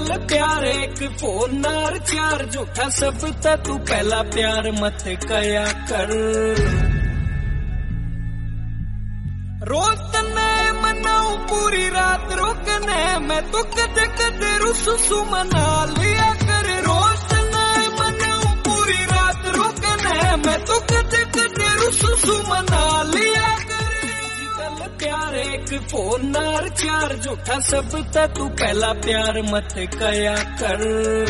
गल प्यार एक फोन नार चार झूठा सब तू पहला प्यार मत कया कर। रोज तने मनाऊ पूरी रात रोकने मैं तो कदे कदे रुसु मना लिया कर। रोज तने मनाऊ पूरी रात रोकने मैं तो कदे कदे रुसु मना लिया कर। गल प्यार एक फोन नार चार झूठा सब तू पहला प्यार मत कया कर।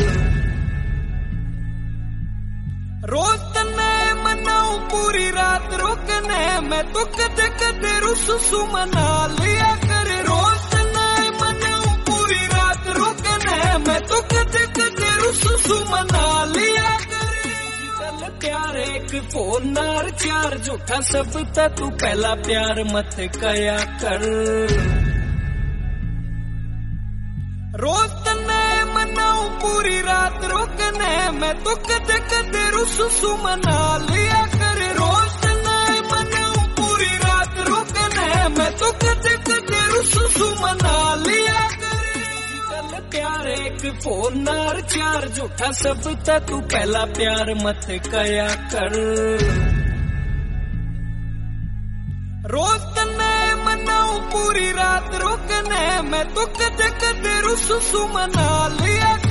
रोज तने मनाऊ पूरी रात रोकने मैं तो कदे कदे रुसु मना लिया कर। रोज तने मनाऊ पूरी रात रोकने मैं तो कदे कदे रुसु मना लिया कर। गल प्यार एक फोन नार चार झूठा सब तू पहला प्यार मत कया कर। रोज तने मनाऊ पूरी रात रोकने मैं तो कदे कदे रुसु मना लिया कर। रोज तने मनाऊ पूरी रात रोकने मैं तो कदे कदे रुसु मना लिया कर। गल प्यार एक फोन नार चार झूठा सब तू पहला प्यार मत कया कर। रोज तने मनाऊ पूरी रात रोकने मैं तो कदे कदे रुसु मना लिया।